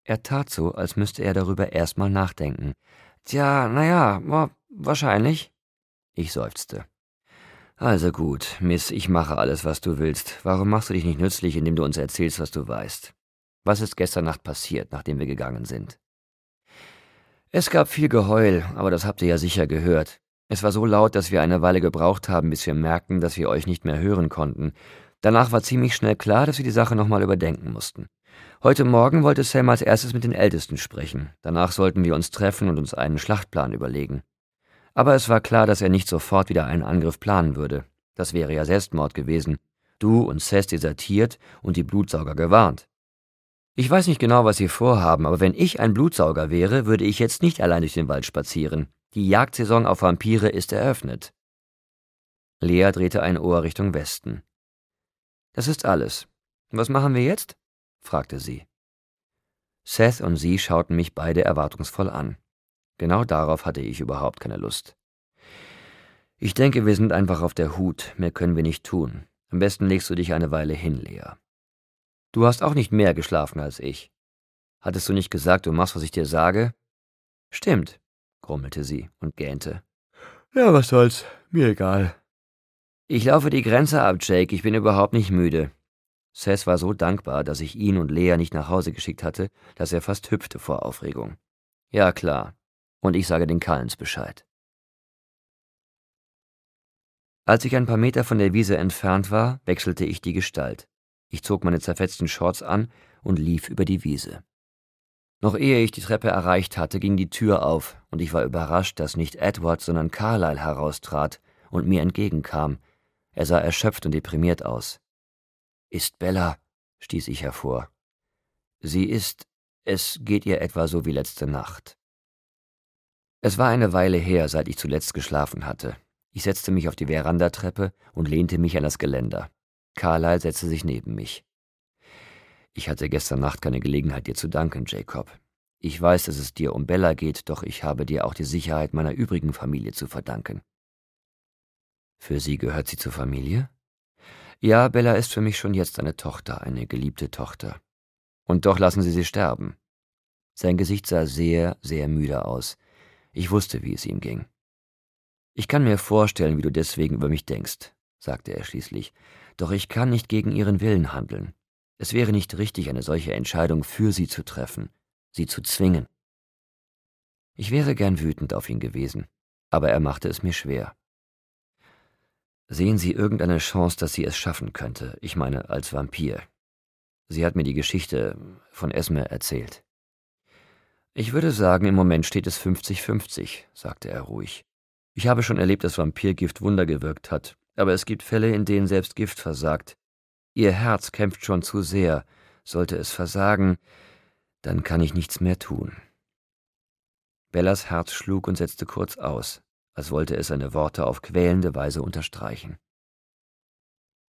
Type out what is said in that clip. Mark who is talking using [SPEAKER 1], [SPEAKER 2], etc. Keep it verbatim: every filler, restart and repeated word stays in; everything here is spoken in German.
[SPEAKER 1] Er tat so, als müsste er darüber erst mal nachdenken. »Tja, na ja, wahrscheinlich.« Ich seufzte. »Also gut, Miss, ich mache alles, was du willst. Warum machst du dich nicht nützlich, indem du uns erzählst, was du weißt? Was ist gestern Nacht passiert, nachdem wir gegangen sind?« »Es gab viel Geheul, aber das habt ihr ja sicher gehört. Es war so laut, dass wir eine Weile gebraucht haben, bis wir merkten, dass wir euch nicht mehr hören konnten. Danach war ziemlich schnell klar, dass wir die Sache nochmal überdenken mussten. Heute Morgen wollte Sam als erstes mit den Ältesten sprechen. Danach sollten wir uns treffen und uns einen Schlachtplan überlegen. Aber es war klar, dass er nicht sofort wieder einen Angriff planen würde. Das wäre ja Selbstmord gewesen. Du und Seth desertiert und die Blutsauger gewarnt. Ich weiß nicht genau, was sie vorhaben, aber wenn ich ein Blutsauger wäre, würde ich jetzt nicht allein durch den Wald spazieren. Die Jagdsaison auf Vampire ist eröffnet.« Lea drehte ein Ohr Richtung Westen. »Das ist alles. Was machen wir jetzt?« fragte sie. Seth und sie schauten mich beide erwartungsvoll an. Genau darauf hatte ich überhaupt keine Lust. »Ich denke, wir sind einfach auf der Hut. Mehr können wir nicht tun. Am besten legst du dich eine Weile hin, Lea. Du hast auch nicht mehr geschlafen als ich. Hattest du nicht gesagt, du machst, was ich dir sage?« »Stimmt«, grummelte sie und gähnte. »Ja, was soll's. Mir egal.« »Ich laufe die Grenze ab, Jake. Ich bin überhaupt nicht müde.« Seth war so dankbar, dass ich ihn und Lea nicht nach Hause geschickt hatte, dass er fast hüpfte vor Aufregung. »Ja, klar. Und ich sage den Cullens Bescheid.« Als ich ein paar Meter von der Wiese entfernt war, wechselte ich die Gestalt. Ich zog meine zerfetzten Shorts an und lief über die Wiese. Noch ehe ich die Treppe erreicht hatte, ging die Tür auf, und ich war überrascht, dass nicht Edward, sondern Carlyle heraustrat und mir entgegenkam. Er sah erschöpft und deprimiert aus. »Ist Bella?« stieß ich hervor. »Sie ist... Es geht ihr etwa so wie letzte Nacht.« Es war eine Weile her, seit ich zuletzt geschlafen hatte. Ich setzte mich auf die Verandatreppe und lehnte mich an das Geländer. Carlyle setzte sich neben mich. »Ich hatte gestern Nacht keine Gelegenheit, dir zu danken, Jacob. Ich weiß, dass es dir um Bella geht, doch ich habe dir auch die Sicherheit meiner übrigen Familie zu verdanken.« »Für Sie gehört sie zur Familie?« »Ja, Bella ist für mich schon jetzt eine Tochter, eine geliebte Tochter. Und doch lassen Sie sie sterben.« Sein Gesicht sah sehr, sehr müde aus. Ich wusste, wie es ihm ging. »Ich kann mir vorstellen, wie du deswegen über mich denkst«, sagte er schließlich, »doch ich kann nicht gegen ihren Willen handeln. Es wäre nicht richtig, eine solche Entscheidung für sie zu treffen, sie zu zwingen.« Ich wäre gern wütend auf ihn gewesen, aber er machte es mir schwer. »Sehen Sie irgendeine Chance, dass sie es schaffen könnte, ich meine als Vampir? Sie hat mir die Geschichte von Esme erzählt.« »Ich würde sagen, im Moment steht es fünfzig fünfzig«, sagte er ruhig. »Ich habe schon erlebt, dass Vampirgift Wunder gewirkt hat, aber es gibt Fälle, in denen selbst Gift versagt. Ihr Herz kämpft schon zu sehr. Sollte es versagen, dann kann ich nichts mehr tun.« Bellas Herz schlug und setzte kurz aus, als wollte es seine Worte auf quälende Weise unterstreichen.